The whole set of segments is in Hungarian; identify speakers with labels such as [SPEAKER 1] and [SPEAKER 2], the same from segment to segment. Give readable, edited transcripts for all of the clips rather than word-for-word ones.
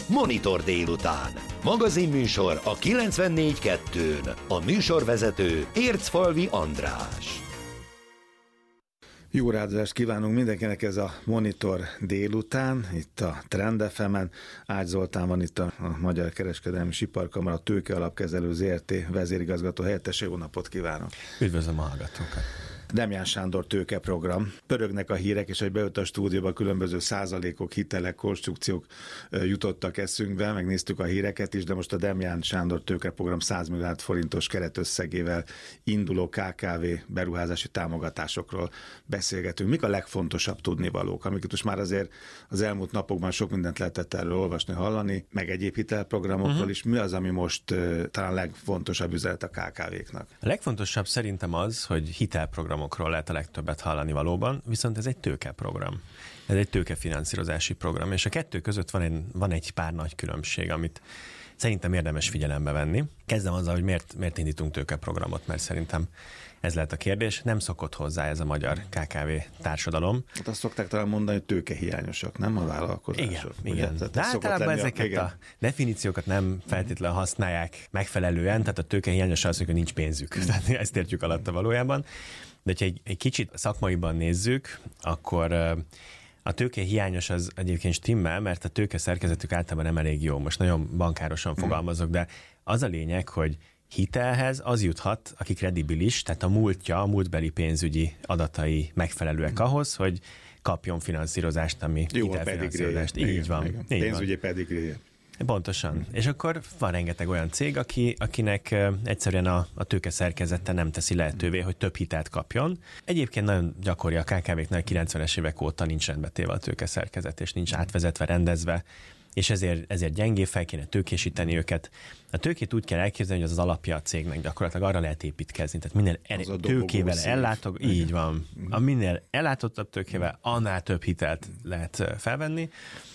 [SPEAKER 1] Monitor délután. Magazinműsor a 94.2-n. A műsorvezető Ércfalvi András.
[SPEAKER 2] Jó ráadást kívánunk mindenkinek, ez a Monitor délután, itt a Trend FM-en. Ács Zoltán van itt a Magyar Kereskedelmi Iparkamara Tőke Alapkezelő Zrt. Vezérigazgató helyettese. Jó napot kívánok!
[SPEAKER 3] Üdvözlöm a hallgatókat!
[SPEAKER 2] Demján Sándor tőkeprogram. Pörögnek a hírek, és hogy bejött a stúdióba, különböző százalékok, hitelek, konstrukciók jutottak eszünkbe, megnéztük a híreket is, de most a Demján Sándor tőkeprogram 100 milliárd forintos keretösszegével induló KKV beruházási támogatásokról beszélgetünk. Mik a legfontosabb tudnivalók, amiket most már azért az elmúlt napokban sok mindent lehetett erről olvasni, hallani, meg egyéb hitelprogramokról is. Mi az, ami most talán legfontosabb üzenet a KKV-knak?
[SPEAKER 3] A legfontosabb szerintem az, hogy hitelprogramokról lehet a legtöbbet hallani valóban, viszont ez egy tőkeprogram. Ez egy tőkefinanszírozási program, és a kettő között van egy pár nagy különbség, amit szerintem érdemes figyelembe venni. Kezdem azzal, hogy miért indítunk tőkeprogramot, mert szerintem ez lehet a kérdés. Nem szokott hozzá ez a magyar KKV társadalom.
[SPEAKER 2] Hát azt szokták talán mondani, hogy tőkehiányosak, nem a vállalkozások.
[SPEAKER 3] Igen. De általában ezeket a definíciókat nem feltétlenül használják megfelelően, tehát a tőkehiányos az, hogy nincs pénzük. Tehát ezt értjük alatta valójában. De ha egy kicsit szakmaiban nézzük, akkor a tőke hiányos az egyébként stimmel, mert a tőke szerkezetük általában nem elég jó. Most nagyon bankárosan fogalmazok, de az a lényeg, hogy hitelhez az juthat, aki kredibilis, tehát a múltbeli pénzügyi adatai megfelelőek ahhoz, hogy kapjon finanszírozást, ami hitelfinanszírozást. Így van.
[SPEAKER 2] Pénzügyi pedigréje.
[SPEAKER 3] Pontosan. És akkor van rengeteg olyan cég, akinek egyszerűen a tőke szerkezete nem teszi lehetővé, hogy több hitelt kapjon. Egyébként nagyon gyakori a KKV-knál 90-es évek óta nincs rendbetéve a tőke szerkezet, és nincs átvezetve, rendezve, és ezért gyengébb, fel kéne tőkésíteni őket. A tőkét úgy kell elképzelni, hogy az alapja a cégnek, gyakorlatilag arra lehet építkezni. Tehát minél tőkével így van. A minél ellátottabb tőkével, annál több hitelt lehet felvenni.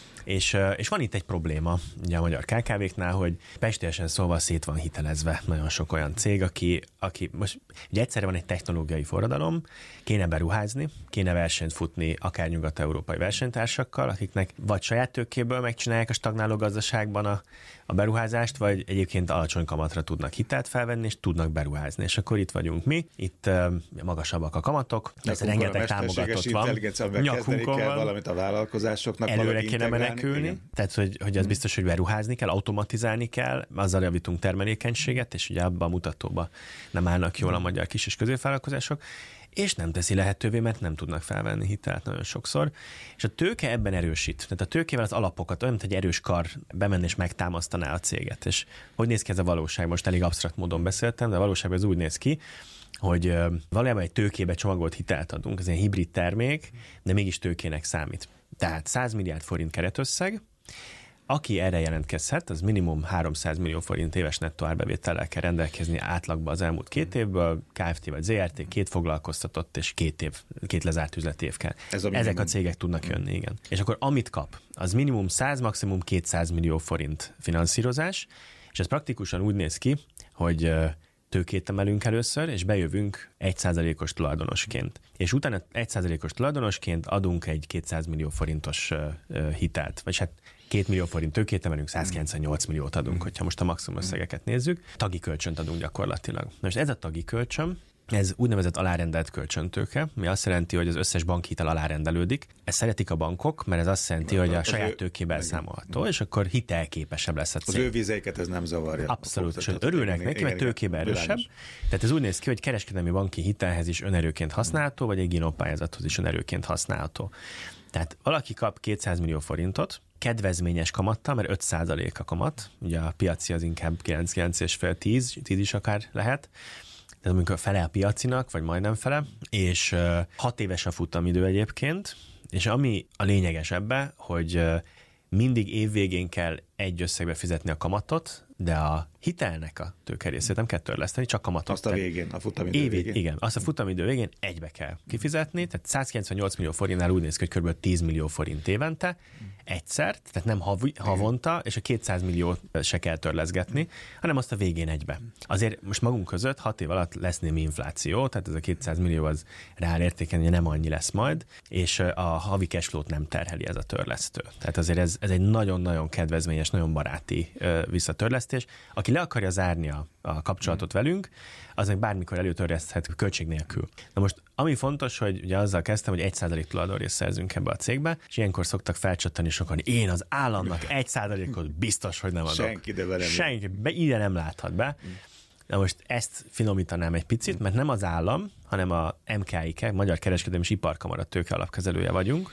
[SPEAKER 3] És van itt egy probléma ugye a magyar KKV-knál, hogy pestélyesen szólva szét van hitelezve nagyon sok olyan cég, aki most ugye egyszerre van egy technológiai forradalom, kéne beruházni, kéne versenyt futni akár nyugat-európai versenytársakkal, akiknek vagy saját tőkéből megcsinálják a stagnáló gazdaságban a beruházást, vagy egyébként alacsony kamatra tudnak hitelt felvenni, és tudnak beruházni. És akkor itt vagyunk mi, itt magasabbak a kamatok, ez rengeteg támogatott van.
[SPEAKER 2] Nyakunkon van. Valamit a vállalkozásoknak
[SPEAKER 3] előre kéne menekülni, tehát hogy az biztos, hogy beruházni kell, automatizálni kell, azzal javítunk termelékenységet, és ugye abban a mutatóban nem állnak jól a magyar kis és középvállalkozások, és nem teszi lehetővé, mert nem tudnak felvenni hitelt nagyon sokszor. És a tőke ebben erősít. Tehát a tőkével az alapokat olyan, mint egy erős kar bemenne és megtámasztaná a céget. És hogy néz ki ez a valóság? Most elég absztrakt módon beszéltem, de a valóságban ez úgy néz ki, hogy valójában egy tőkébe csomagolt hitelt adunk, ez egy hibrid termék, de mégis tőkének számít. Tehát 100 milliárd forint keretösszeg, aki erre jelentkezhet, az minimum 300 millió forint éves nettó árbevétellel kell rendelkezni átlagban az elmúlt 2 évből, Kft. Vagy Zrt. 2 foglalkoztatott és 2 lezárt üzleti év kell. Ezek a cégek tudnak jönni, igen. És akkor amit kap, az minimum 100, maximum 200 millió forint finanszírozás, és ez praktikusan úgy néz ki, hogy tőkét emelünk először, és bejövünk 1%-os tulajdonosként. És utána 1%-os tulajdonosként adunk egy 200 millió forintos hitelt, vagy hát 2 millió forint tőkét emelünk, 198 milliót adunk, hogyha most a maximum összegeket nézzük. Tagi kölcsönt adunk gyakorlatilag. Most ez a tagi kölcsön, ez úgynevezett alárendelt kölcsöntőke, ami azt jelenti, hogy az összes bankhitel alárendelődik. Ezt szeretik a bankok, mert ez azt jelenti, hogy a saját tőkébe elszámolható, és akkor hitelképesebb lesz a cég.
[SPEAKER 2] Az ő vizeiket ez nem zavarja.
[SPEAKER 3] Abszolút, és örülnek neki, mert tőkébe erősebb. Tehát ez úgy néz ki, hogy kereskedelmi banki hitelhez is önerőként használható, vagy egy GINO pályázathoz is önerőként használható. Tehát valaki kap 200 millió forintot, kedvezményes kamattal, mert 5% a kamat, ugye a piaci az inkább 9,5-10 is akár lehet, tehát amikor fele a piacinak, vagy majdnem fele, és 6 éves a futamidő egyébként, és ami a lényeges ebbe, hogy mindig évvégén kell egy összegbe fizetni a kamatot, de a hitelnek a tőkerészét nem kell törleszteni, csak kamatot.
[SPEAKER 2] Azt a végén, a futamidő végén.
[SPEAKER 3] Igen, azt a futamidő végén egybe kell kifizetni, tehát 198 millió forintnál úgy néz ki, hogy kb. 10 millió forint évente, egyszer, tehát nem havonta, és a 200 milliót se kell törleszgetni, hanem azt a végén egybe. Azért most magunk között 6 év alatt lesz némi infláció, tehát ez a 200 millió az reál értéken nem annyi lesz majd, és a havi cashflow-t nem terheli ez a törlesztő. Tehát azért ez egy nagyon-nagyon kedvezményes nagyon baráti visszatörlesztés. Aki le akarja zárni a kapcsolatot velünk, az meg bármikor előtörleszthet költség nélkül. Na most, ami fontos, hogy ugye azzal kezdtem, hogy 1% tulajdonrészt szerzünk ebbe a cégbe, és ilyenkor szoktak felcsattani sokan, én az államnak 1%-ot biztos, hogy nem adok. Senki, ide nem láthat be. Na most ezt finomítanám egy picit, mert nem az állam, hanem a MKIK, Magyar Kereskedelmi és Iparkamara tőkealapkezelője vagyunk.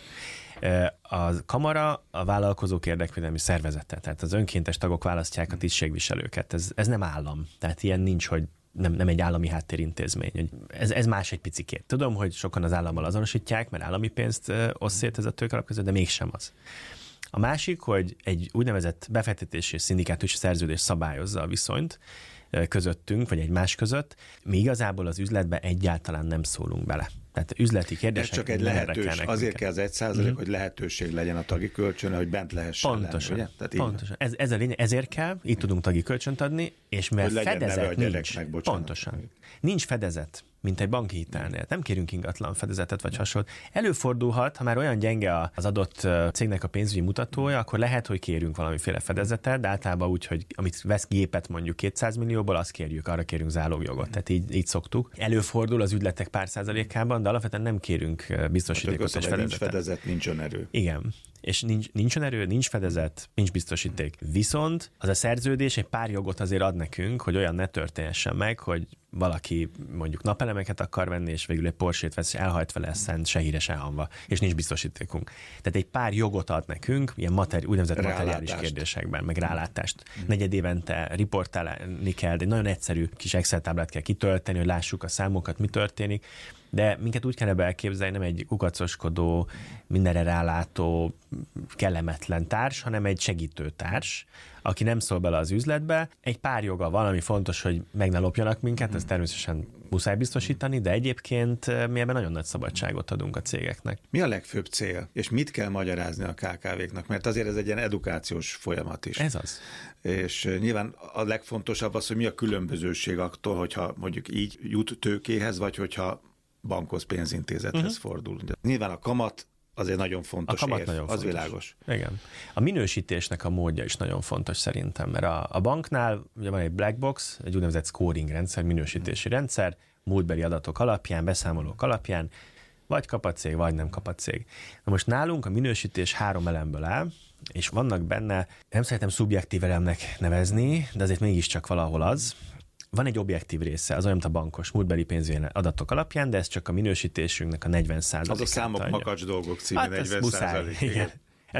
[SPEAKER 3] A kamara a vállalkozók érdekvédelmi szervezete, tehát az önkéntes tagok választják a tisztségviselőket. Ez nem állam, tehát ilyen nincs, hogy nem egy állami háttérintézmény. Ez más egy picikét. Tudom, hogy sokan az állammal azonosítják, mert állami pénzt oszt szét ez a tőkealapkezelő, de mégsem az. A másik, hogy egy úgynevezett befektetési és szindikátusi szerződés szabályozza a viszonyt közöttünk, vagy egymás között, mi igazából az üzletbe egyáltalán nem szólunk bele. Tehát üzleti kérdések.
[SPEAKER 2] Ez csak egy lehetőség. Azért kell az 1%, hogy lehetőség legyen a tagi kölcsön, hogy bent lehessen
[SPEAKER 3] pontosan,
[SPEAKER 2] lenni, ugye?
[SPEAKER 3] Pontosan. Ez a lényeg, ezért kell, itt tudunk tagi kölcsönt adni, és mert fedezet nincs. Pontosan. Nincs fedezet, mint egy banki hitelnél. Nem kérünk ingatlan fedezetet vagy hasonlót. Előfordulhat, ha már olyan gyenge az adott cégnek a pénzügyi mutatója, akkor lehet, hogy kérünk valamiféle fedezetet, de általában úgy, hogy amit vesz gépet mondjuk 200 millióból, azt kérjük, arra kérünk zálogjogot. Tehát így szoktuk. Előfordul az ügyletek pár százalékában, de alapvetően nem kérünk biztosítékot és fedezetet.
[SPEAKER 2] Nincs fedezet, nincs önerő.
[SPEAKER 3] Igen. És nincs önerő, nincs fedezet, nincs biztosíték. Viszont az a szerződés egy pár jogot azért ad nekünk, hogy olyan ne történhessen meg, hogy valaki mondjuk napelemeket akar venni, és végül egy Porsét vesz, és elhajt vele szent, se híre, se hamva, és nincs biztosítékunk. Tehát egy pár jogot ad nekünk, ilyen úgynevezett materiális kérdésekben, meg rálátást. Negyedévente riportálni kell, de egy nagyon egyszerű kis Excel táblát kell kitölteni, hogy lássuk a számokat, mi történik. De minket úgy kellene elképzelni, nem egy kukacoskodó, mindenre rálátó, kellemetlen társ, hanem egy segítő társ, aki nem szól bele az üzletbe. Egy pár joga van, ami fontos, hogy meg ne lopjanak minket, ezt természetesen muszáj biztosítani, de egyébként mi ebben nagyon nagy szabadságot adunk a cégeknek.
[SPEAKER 2] Mi a legfőbb cél, és mit kell magyarázni a KKV-knak? Mert azért ez egy ilyen edukációs folyamat is.
[SPEAKER 3] Ez az.
[SPEAKER 2] És nyilván a legfontosabb az, hogy mi a különbözőség attól, hogyha mondjuk így jut tőkéhez, vagy hogyha bankhoz, pénzintézethez fordul. De nyilván a kamat azért nagyon fontos érv, nagyon fontos. Az világos.
[SPEAKER 3] Igen. A minősítésnek a módja is nagyon fontos szerintem, mert a banknál ugye van egy black box, egy úgynevezett scoring rendszer, minősítési rendszer, múltbeli adatok alapján, beszámolók alapján, vagy kap a cég, vagy nem kap a cég. Na most nálunk a minősítés 3 elemből áll, és vannak benne, nem szeretem szubjektív elemnek nevezni, de azért mégiscsak valahol az. Van egy objektív része, az olyan, mint a bankos múltbeli pénzügyi adatok alapján, de ez csak a minősítésünknek a 40%-át.
[SPEAKER 2] Az a számok makacs dolgok című 40%.
[SPEAKER 3] Igen.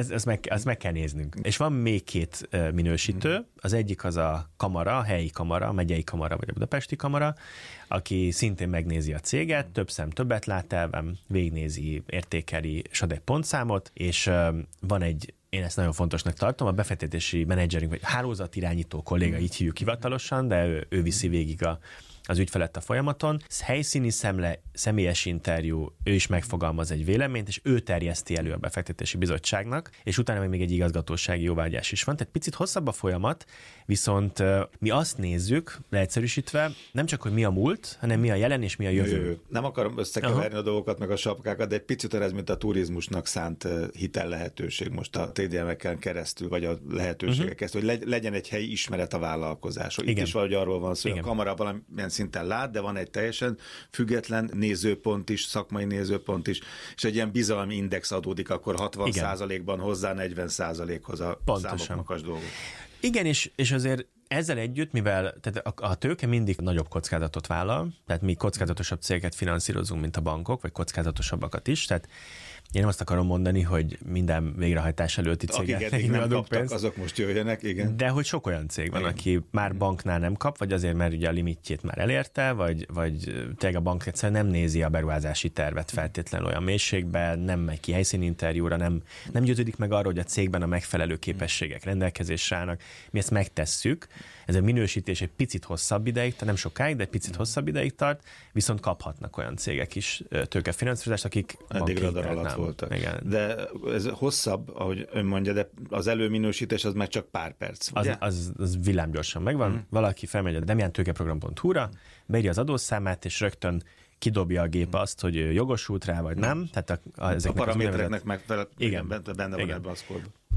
[SPEAKER 3] Ezt meg kell néznünk. És van még 2 minősítő, az egyik az a kamara, a helyi kamara, a megyei kamara vagy a budapesti kamara, aki szintén megnézi a céget, több szem többet lát elven, végignézi, értékeli, és ad egy pontszámot, és van egy, én ezt nagyon fontosnak tartom, a befektetési menedzserünk, vagy hálózatirányító kolléga, így hívjuk hivatalosan, de ő viszi végig az ügyfelet a folyamaton. Ez helyszíni szemle, személyes interjú, ő is megfogalmaz egy véleményt, és ő terjeszti elő a befektetési bizottságnak, és utána még egy igazgatósági jóváhagyás is van. Tehát picit hosszabb a folyamat, viszont mi azt nézzük, leegyszerűsítve, nem csak, hogy mi a múlt, hanem mi a jelen és mi a jövő.
[SPEAKER 2] Nem akarom összekeverni a dolgokat, meg a sapkákat, de egy picit ez, mint a turizmusnak szánt hitel lehetőség most a TDM-eken keresztül, vagy a lehetőségek keresztül, hogy legyen egy helyi ismeret a vállalkozásról. Itt is valahogy arról van szó, hogy a kamera valamilyen szinten lát, de van egy teljesen független nézőpont is, szakmai nézőpont is, és egy ilyen bizalmi index adódik akkor 60%-ban hozzá 40%-hoz a számokmakas dolgok.
[SPEAKER 3] Igen, és azért ezzel együtt, mivel tehát a tőke mindig nagyobb kockázatot vállal, tehát mi kockázatosabb cégeket finanszírozunk, mint a bankok, vagy kockázatosabbakat is, tehát én nem azt akarom mondani, hogy minden végrehajtás előtti cégeknek
[SPEAKER 2] nem adunk pénzt, azok most jöjjenek, igen.
[SPEAKER 3] De hogy sok olyan cég van, aki már banknál nem kap, vagy azért, mert ugye a limitjét már elérte, vagy tényleg a bank egyszerűen nem nézi a beruházási tervet feltétlenül olyan mélységben, nem megy ki helyszíninterjúra, nem győződik meg arról, hogy a cégben a megfelelő képességek rendelkezésre állnak. Mi ezt megtesszük. Ez a minősítés egy picit hosszabb ideig, tehát nem sokáig, de egy picit hosszabb ideig tart, viszont kaphatnak olyan cégek is tőkefinanszírozást, akik
[SPEAKER 2] eddig radar alatt voltak.
[SPEAKER 3] Igen.
[SPEAKER 2] De ez hosszabb, ahogy ön mondja, de az előminősítés az meg csak pár perc.
[SPEAKER 3] Az villámgyorsan megvan. Valaki felmegy a demjantőkeprogram.hu-ra, beírja az adószámát, és rögtön kidobja a gép azt, hogy jogosult rá, vagy nem. Tehát
[SPEAKER 2] a paramétereknek megfelel, benne van ebben a szkorban.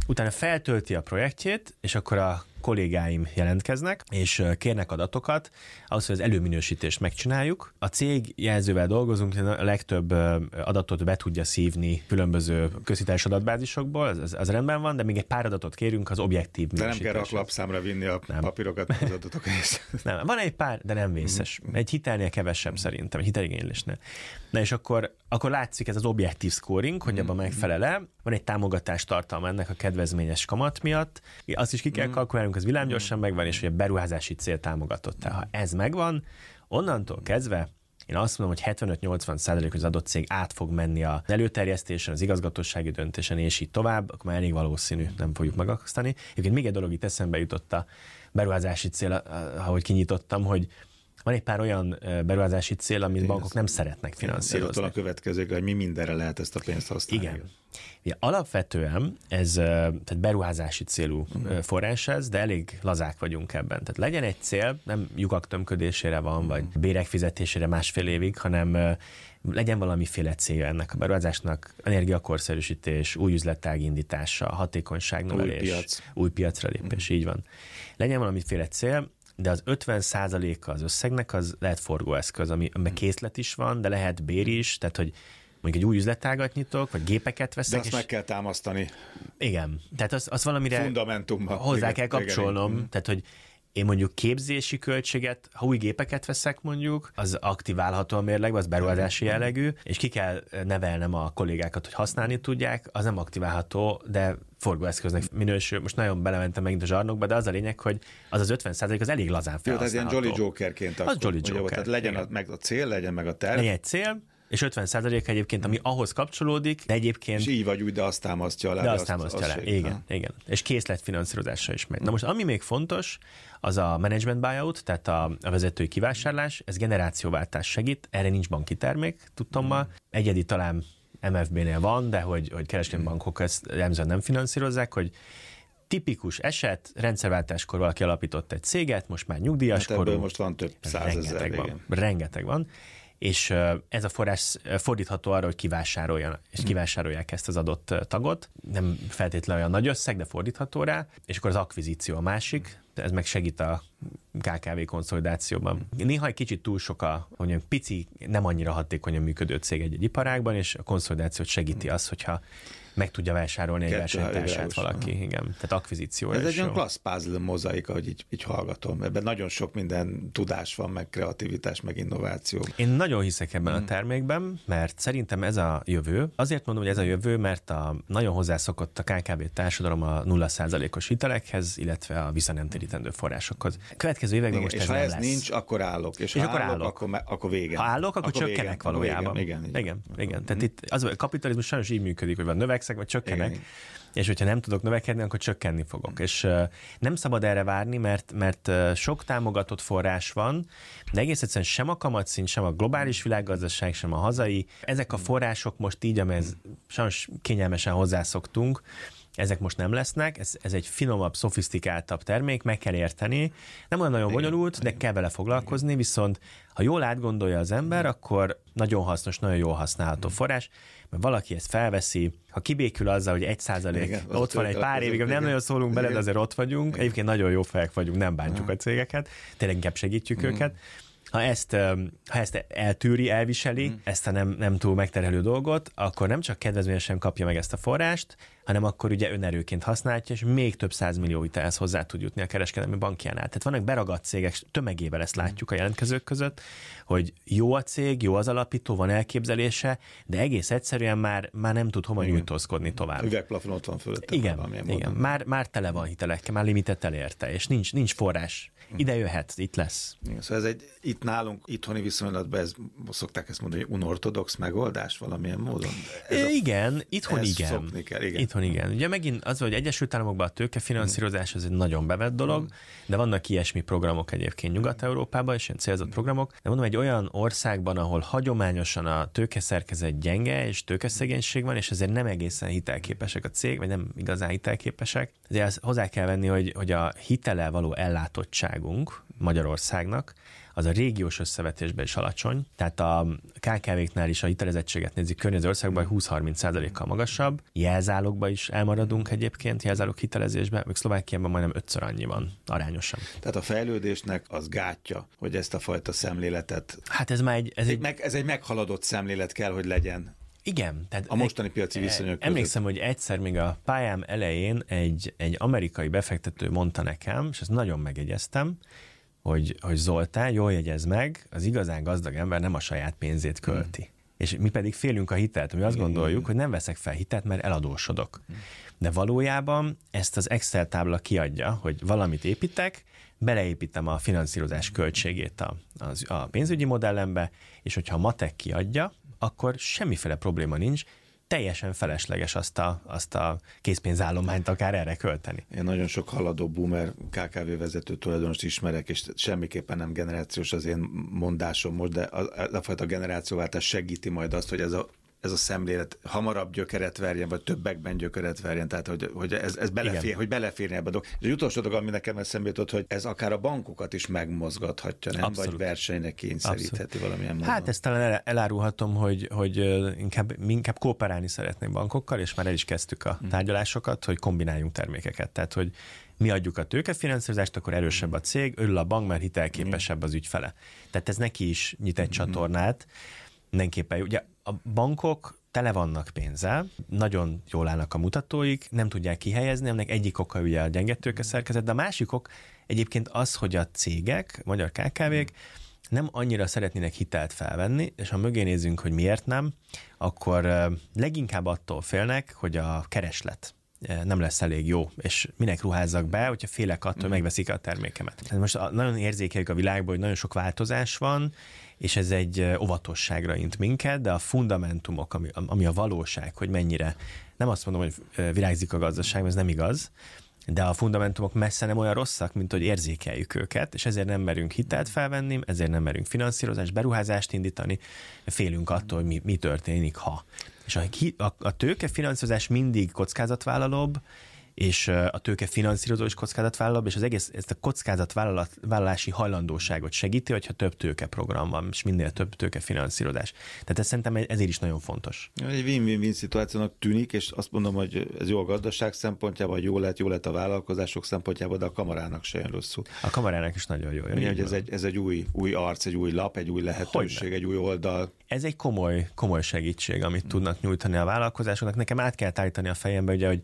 [SPEAKER 3] utána feltölti a projektjét, és akkor a kollégáim jelentkeznek, és kérnek adatokat, ahhoz, hogy az előminősítést megcsináljuk. A cég jelzővel dolgozunk, a legtöbb adatot be tudja szívni különböző közhitályos adatbázisokból, az rendben van, de még egy pár adatot kérünk az objektív minősítéshez.
[SPEAKER 2] De nem kell raklapszámra vinni a papírokat, az adatokat.
[SPEAKER 3] Nem, van egy pár, de nem vészes. Egy hitelnél kevesebb szerintem, egy hiteligénylésnél. Na és akkor látszik ez az objektív scoring, hogy abban megfelel-e. Van egy támogatás tartalma ennek a kedvezményes kamat miatt. Azt is ki kell kalkulálnunk, ez villámgyorsan megvan, és hogy a beruházási cél támogatott. Ha ez megvan, onnantól kezdve én azt mondom, hogy 75-80% az adott cég át fog menni az előterjesztésen, az igazgatósági döntésen, és így tovább, akkor már elég valószínű, nem fogjuk megakasztani. Egyébként még egy dolog itt eszembe jutott a beruházási cél, ahogy kinyitottam, hogy van egy pár olyan beruházási cél, amit bankok nem szeretnek finanszírozni.
[SPEAKER 2] A következő, hogy mi mindenre lehet ezt a pénzt használni.
[SPEAKER 3] Igen. Ja, alapvetően ez tehát beruházási célú forrás ez, de elég lazák vagyunk ebben. Tehát legyen egy cél, nem lyukak tömködésére van, vagy bérek fizetésére másfél évig, hanem legyen valamiféle célja ennek a beruházásnak, energiakorszerűsítés, új üzletág indítása, hatékonyság növelés, új piacra lépés, így van. Legyen valamiféle cél, de az 50%-a az összegnek az lehet forgóeszköz, amiben készlet is van, de lehet bér is, tehát hogy mondjuk egy új üzletágat nyitok, vagy gépeket veszek.
[SPEAKER 2] De azt meg kell támasztani.
[SPEAKER 3] Igen, tehát azt valamire
[SPEAKER 2] fundamentumban
[SPEAKER 3] hozzá kell kapcsolnom, tehát hogy én mondjuk képzési költséget, ha új gépeket veszek mondjuk, az aktiválható a mérlegbe, az beruházási jellegű, és ki kell nevelnem a kollégákat, hogy használni tudják, az nem aktiválható, de forgóeszköznek minősül. Most nagyon belementem megint a zsarnokba, de az a lényeg, hogy az 50% az elég lazán felhasználható.
[SPEAKER 2] Jó, tehát ilyen Jolly Jokerként.
[SPEAKER 3] Az Jolly Joker.
[SPEAKER 2] Tehát legyen meg a cél, legyen meg a terv.
[SPEAKER 3] Legyen egy cél, és 50% egyébként, ami ahhoz kapcsolódik, de egyébként...
[SPEAKER 2] És így vagy úgy, de azt támasztja alá.
[SPEAKER 3] De azt támasztja alá, igen. És készletfinanszírozásra is megy. Na most, ami még fontos, az a management buyout, tehát a vezetői kivásárlás, ez generációváltás segít, erre nincs banki termék, tudtommal. Egyedi talán MFB-nél van, de hogy kereskedelmi bankok ezt nem finanszírozzák, hogy tipikus eset, rendszerváltáskor valaki alapított egy céget, most már nyugdíjas korú.
[SPEAKER 2] Ebből most van több százezer.
[SPEAKER 3] Rengeteg van. És ez a forrás fordítható arra, hogy kivásárolják ezt az adott tagot. Nem feltétlenül olyan nagy összeg, de fordítható rá. És akkor az akvizíció a másik, ez meg segít a KKV konszolidációban. Néha egy kicsit túl sok mondjuk pici, nem annyira hatékonyan működő cég egy iparágban, és a konszolidációt segíti az, hogyha meg tudja vásárolni egy versenytársát valaki. Igen. Tehát akvizícióra.
[SPEAKER 2] Ez egy olyan klassz puzzle mozaik, ahogy így hallgatom. Ebben nagyon sok minden tudás van, meg kreativitás, meg innováció.
[SPEAKER 3] Én nagyon hiszek ebben a termékben, mert szerintem ez a jövő. Azért mondom, hogy ez a jövő, mert nagyon hozzászokott a KKV társadalom a 0%-os hitelekhez, illetve a visszanemtérítendő forrásokhoz. Következő években most ez nem lesz.
[SPEAKER 2] És ha ez nincs, akkor állok. És ha állok, akkor vége.
[SPEAKER 3] Ha állok, akkor csökkenek valójában. Igen. Tehát itt a kapitalizmus sajnos így működik, hogy van növekszek, vagy csökkenek. Igen. És hogyha nem tudok növekedni, akkor csökkenni fogok. És nem szabad erre várni, mert sok támogatott forrás van, de egész egyszerűen sem a kamatszint, sem a globális világgazdaság, sem a hazai. Ezek a források most így, amihez sajnos kényelmesen hozzászoktunk, ezek most nem lesznek, ez egy finomabb, szofisztikáltabb termék, meg kell érteni. Nem olyan nagyon bonyolult, de kell vele foglalkozni, viszont ha jól átgondolja az ember, akkor nagyon hasznos, nagyon jól használható forrás, mert valaki ezt felveszi, ha kibékül azzal, hogy 1% ott van egy pár évig, nem nagyon szólunk bele, de azért ott vagyunk, egyébként nagyon jó fejek vagyunk, nem bántjuk a cégeket, tényleg inkább segítjük őket. Ha ezt eltűri, elviseli, ezt a nem túl megterhelő dolgot, akkor nem csak kedvezményesen kapja meg ezt a forrást, hanem akkor ugye önerőként használja, és még több 100 millió hitelhez hozzá tud jutni a kereskedelmi bankjánál. Tehát vannak beragadt cégek, tömegével ezt látjuk a jelentkezők között, hogy jó a cég, jó az alapító, van elképzelése, de egész egyszerűen már nem tud hova nyújtózkodni tovább.
[SPEAKER 2] Üvegplafon ott van fölötte.
[SPEAKER 3] Igen. Már tele van hitelekkel, már limitet elérte, és nincs forrás. Ide jöhet, itt lesz.
[SPEAKER 2] Igen, szóval itt nálunk, itthoni viszonylatban szokták ezt mondani, hogy unortodox megoldás valamilyen módon.
[SPEAKER 3] Igen, itthon igen.
[SPEAKER 2] Igen.
[SPEAKER 3] Itthon igen. Ugye megint az, hogy Egyesült Államokban a tőkefinanszírozás ez egy nagyon bevett dolog, de vannak ilyesmi programok egyébként Nyugat-Európában, és ilyen célzott programok. De mondom, egy olyan országban, ahol hagyományosan a tőkeszerkezet gyenge, és tőkeszegénység van, és ezért nem egészen hitelképesek a cég, vagy nem igazán hitelképesek. Ezért hozzá kell venni, hogy a hitellel való ellátottságunk Magyarországnak, az a régiós összevetésben is alacsony, tehát a KKV-knál is a hitelezettséget nézik környező országban 20-30%-kal magasabb, jelzálogban is elmaradunk egyébként, jelzálog hitelezésben, még Szlovákiában majdnem 5-ször annyi van arányosan.
[SPEAKER 2] Tehát a fejlődésnek az gátja, hogy ezt a fajta szemléletet...
[SPEAKER 3] Hát ez már
[SPEAKER 2] ez egy meghaladott szemlélet kell, hogy legyen.
[SPEAKER 3] Igen. Tehát
[SPEAKER 2] a mostani piaci viszonyok között.
[SPEAKER 3] Emlékszem, hogy egyszer még a pályám elején egy amerikai befektető mondta nekem, és ezt nagyon megjegyeztem, hogy Zoltán, jól jegyez meg, az igazán gazdag ember nem a saját pénzét költi. És mi pedig félünk a hitelt, mi azt gondoljuk, hogy nem veszek fel hitelt, mert eladósodok. De valójában ezt az Excel tábla kiadja, hogy valamit építek, beleépítem a finanszírozás költségét a pénzügyi modellembe, és hogyha a matek kiadja, akkor semmiféle probléma nincs, teljesen felesleges azt a készpénzállományt akár erre költeni.
[SPEAKER 2] Én nagyon sok haladó boomer KKV vezető tulajdonost ismerek, és semmiképpen nem generációs az én mondásom most, de a fajta generációváltás segíti majd azt, hogy ez a szemlélet hamarabb gyökeret verjen, vagy többekben gyökeret verjen, tehát hogy ez belefér, hogy beleférjen ebbe a dolog. És az utolsó dolog, ami nekem eszembe jutott, hogy ez akár a bankokat is megmozgathatja, nem? Abszolút. Vagy versenynek kényszerítheti valamilyen módon.
[SPEAKER 3] Hát ezt talán elárulhatom, hogy inkább kooperálni szeretnék bankokkal, és már el is kezdtük a tárgyalásokat, hogy kombináljunk termékeket. Tehát, hogy mi adjuk a tőkefinanszírozást, akkor erősebb a cég, örül a bank, mert hitelképesebb az ügyfele. Tehát ez neki is nyit egy csatornát. Mindenképpen, ugye a bankok tele vannak pénzzel, nagyon jól állnak a mutatóik, nem tudják kihelyezni, aminek egyik oka ugye a gyenge tőkeszerkezet, de a másik ok egyébként az, hogy a cégek, magyar KKV-k nem annyira szeretnének hitelt felvenni, és ha mögé nézzünk, hogy miért nem, akkor leginkább attól félnek, hogy a kereslet nem lesz elég jó, és minek ruházzak be, hogyha félek attól, megveszik a termékemet. Most nagyon érzékeljük a világban, hogy nagyon sok változás van, és ez egy óvatosságra int minket, de a fundamentumok, ami a valóság, hogy mennyire, nem azt mondom, hogy virágzik a gazdaság, mert ez nem igaz, de a fundamentumok messze nem olyan rosszak, mint hogy érzékeljük őket, és ezért nem merünk hitelt felvenni, ezért nem merünk finanszírozást, beruházást indítani, félünk attól, hogy mi történik, ha. És a tőkefinanszírozás mindig kockázatvállalóbb, és a tőkefinanszírozó is kockázatvállalóbb, és az egész ezt a kockázatvállalási hajlandóságot segíti, hogyha több tőkeprogram van, és minél több tőkefinanszírozás. Tehát ez szerintem ezért is nagyon fontos.
[SPEAKER 2] Egy win-win-win szituációnak tűnik, és azt mondom, hogy ez jó a gazdaság szempontjából, jó lett a vállalkozások szempontjából, de a kamarának se jön rosszul.
[SPEAKER 3] A kamarának is nagyon jó.
[SPEAKER 2] Ugye, hogy ez egy új arc, egy új lap, egy új lehetőség, egy új oldal.
[SPEAKER 3] Ez egy komoly segítség, amit tudnak nyújtani a vállalkozásoknak. Nekem át kell állítani a fejembe, ugye, hogy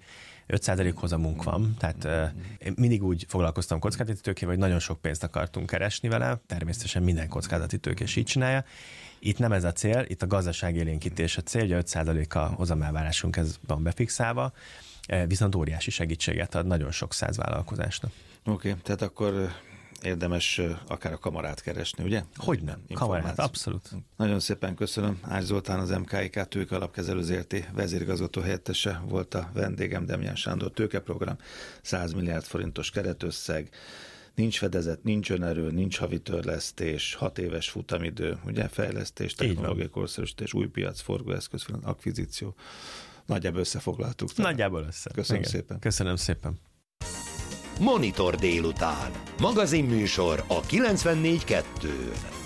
[SPEAKER 3] 5% hozamunk van, tehát én mindig úgy foglalkoztam kockázati tőkével, hogy nagyon sok pénzt akartunk keresni vele, természetesen minden kockázati tőkés így csinálja. Itt nem ez a cél, itt a gazdaságélénkítés a cél, ugye 5% a hozamelvárásunk, ez van befixálva, viszont óriási segítséget ad nagyon sok száz vállalkozásnak.
[SPEAKER 2] Oké, tehát akkor érdemes akár a kamarát keresni, ugye?
[SPEAKER 3] Hogy nem? Kamarát, abszolút.
[SPEAKER 2] Nagyon szépen köszönöm. Ács Zoltán, az MKIK Tőke Alapkezelő Zrt. vezérigazgató helyettese volt a vendégem, Demján Sándor tőkeprogram, 100 milliárd forintos keretösszeg, nincs fedezet, nincs önerő, nincs havi törlesztés, 6 éves futamidő, ugye, fejlesztés, technológiai korszerűsítés, új piac, forgóeszköz, akvizíció. Nagyjából összefoglaltuk.
[SPEAKER 3] Nagyjából össze.
[SPEAKER 2] Köszönöm szépen.
[SPEAKER 3] Köszönöm szépen.
[SPEAKER 1] Monitor délután. Magazinműsor a 94.2-n.